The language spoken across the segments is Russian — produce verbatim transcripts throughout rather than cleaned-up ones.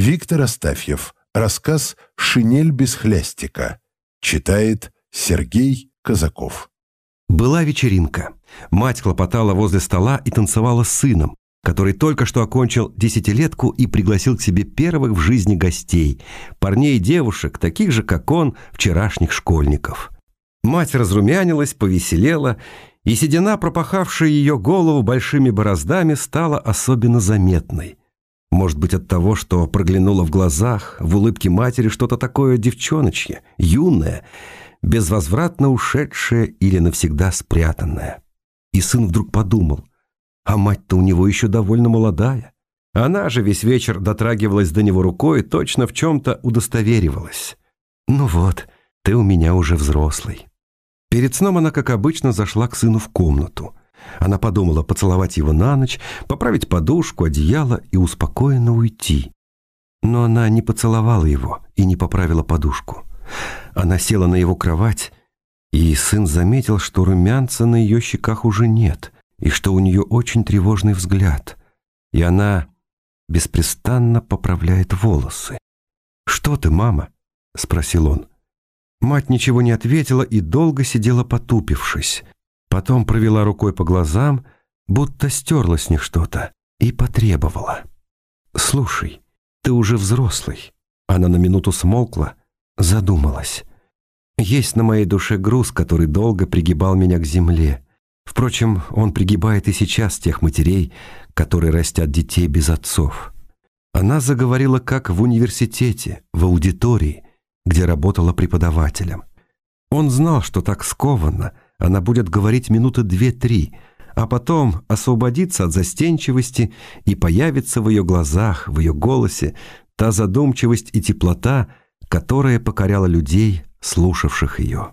Виктор Астафьев. Рассказ «Шинель без хлястика». Читает Сергей Казаков. Была вечеринка. Мать хлопотала возле стола и танцевала с сыном, который только что окончил десятилетку и пригласил к себе первых в жизни гостей, парней и девушек, таких же, как он, вчерашних школьников. Мать разрумянилась, повеселела, и седина, пропахавшая ее голову большими бороздами, стала особенно заметной. Может быть, от того, что проглянуло в глазах, в улыбке матери что-то такое девчоночье, юное, безвозвратно ушедшее или навсегда спрятанное. И сын вдруг подумал: а мать-то у него еще довольно молодая. Она же весь вечер дотрагивалась до него рукой и точно в чем-то удостоверивалась. «Ну вот, ты у меня уже взрослый». Перед сном она, как обычно, зашла к сыну в комнату. Она подумала поцеловать его на ночь, поправить подушку, одеяло и успокоенно уйти. Но она не поцеловала его и не поправила подушку. Она села на его кровать, и сын заметил, что румянца на ее щеках уже нет, и что у нее очень тревожный взгляд, и она беспрестанно поправляет волосы. «Что ты, мама?» — спросил он. Мать ничего не ответила и долго сидела потупившись. Потом провела рукой по глазам, будто стерла с них что-то, и потребовала: «Слушай, ты уже взрослый». Она на минуту смолкла, задумалась. «Есть на моей душе груз, который долго пригибал меня к земле. Впрочем, он пригибает и сейчас тех матерей, которые растят детей без отцов». Она заговорила как в университете, в аудитории, где работала преподавателем. Он знал, что так скованно она будет говорить минуты две-три, а потом освободится от застенчивости, и появится в ее глазах, в ее голосе та задумчивость и теплота, которая покоряла людей, слушавших ее.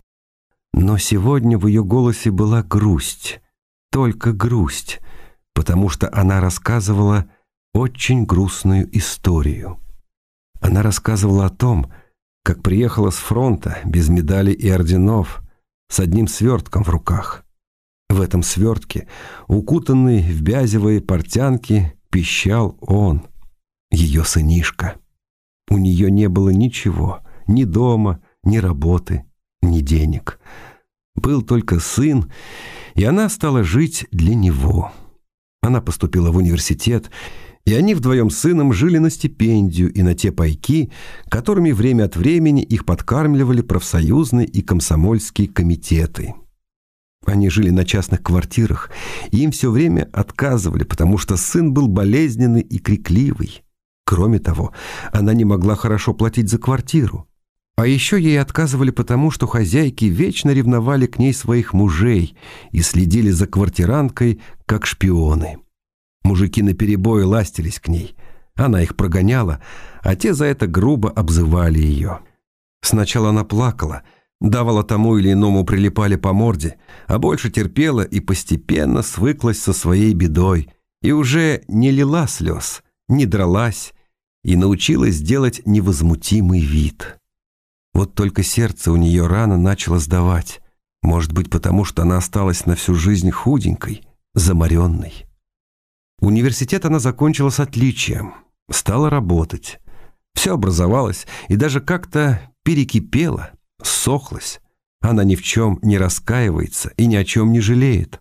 Но сегодня в ее голосе была грусть, только грусть, потому что она рассказывала очень грустную историю. Она рассказывала о том, как приехала с фронта без медалей и орденов, с одним свертком в руках. В этом свертке, укутанный в бязевые портянки, пищал он, ее сынишка. У нее не было ничего, ни дома, ни работы, ни денег. Был только сын, и она стала жить для него. Она поступила в университет, и они вдвоем с сыном жили на стипендию и на те пайки, которыми время от времени их подкармливали профсоюзные и комсомольские комитеты. Они жили на частных квартирах, и им все время отказывали, потому что сын был болезненный и крикливый. Кроме того, она не могла хорошо платить за квартиру. А еще ей отказывали потому, что хозяйки вечно ревновали к ней своих мужей и следили за квартиранткой, как шпионы. Мужики наперебой ластились к ней. Она их прогоняла, а те за это грубо обзывали ее. Сначала она плакала, давала тому или иному прилипали по морде, а больше терпела и постепенно свыклась со своей бедой, и уже не лила слез, не дралась, и научилась делать невозмутимый вид. Вот только сердце у нее рано начало сдавать, может быть, потому что она осталась на всю жизнь худенькой, заморенной. Университет она закончила с отличием, стала работать. Все образовалось и даже как-то перекипело, ссохлось. Она ни в чем не раскаивается и ни о чем не жалеет.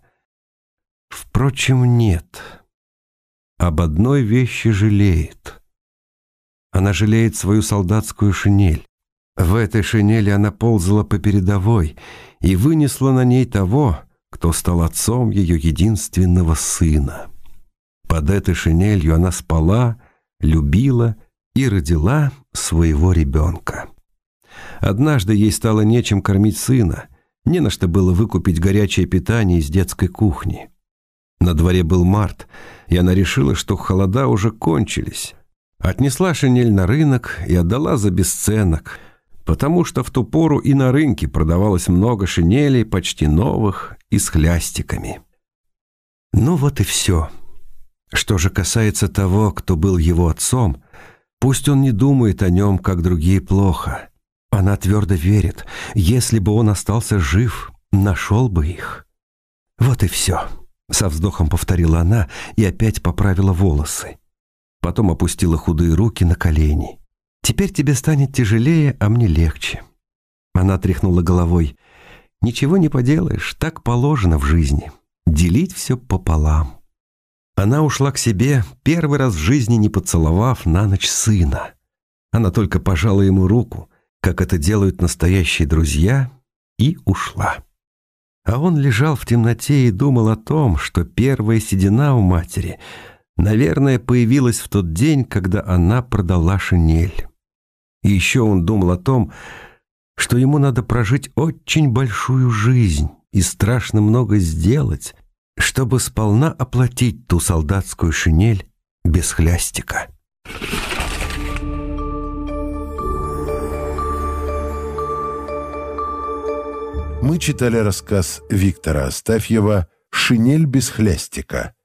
Впрочем, нет. Об одной вещи жалеет. Она жалеет свою солдатскую шинель. В этой шинели она ползала по передовой и вынесла на ней того, кто стал отцом ее единственного сына. Под этой шинелью она спала, любила и родила своего ребенка. Однажды ей стало нечем кормить сына, не на что было выкупить горячее питание из детской кухни. На дворе был март, и она решила, что холода уже кончились. Отнесла шинель на рынок и отдала за бесценок, потому что в ту пору и на рынке продавалось много шинелей, почти новых и с хлястиками. Ну вот и все. Что же касается того, кто был его отцом, пусть он не думает о нем, как другие, плохо. Она твердо верит, если бы он остался жив, нашел бы их. Вот и все, со вздохом повторила она и опять поправила волосы. Потом опустила худые руки на колени. «Теперь тебе станет тяжелее, а мне легче». Она тряхнула головой. «Ничего не поделаешь, так положено в жизни. Делить все пополам». Она ушла к себе, первый раз в жизни не поцеловав на ночь сына. Она только пожала ему руку, как это делают настоящие друзья, и ушла. А он лежал в темноте и думал о том, что первая седина у матери, наверное, появилась в тот день, когда она продала шинель. И еще он думал о том, что ему надо прожить очень большую жизнь и страшно много сделать, чтобы сполна оплатить ту солдатскую шинель без хлястика. Мы читали рассказ Виктора Астафьева «Шинель без хлястика».